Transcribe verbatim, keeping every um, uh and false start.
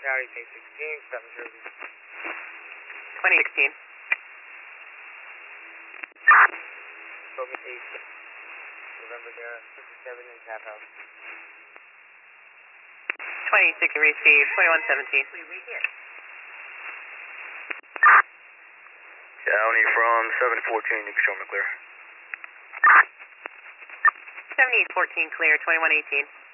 County, K sixteen, seven Jersey. twenty sixteen. Focus eight, November there, fifty-seven in Tap House. twenty sixteen received, twenty-one seventeen. County from seven fourteen, you can show me clear. seventy-eight fourteen clear, twenty-one eighteen.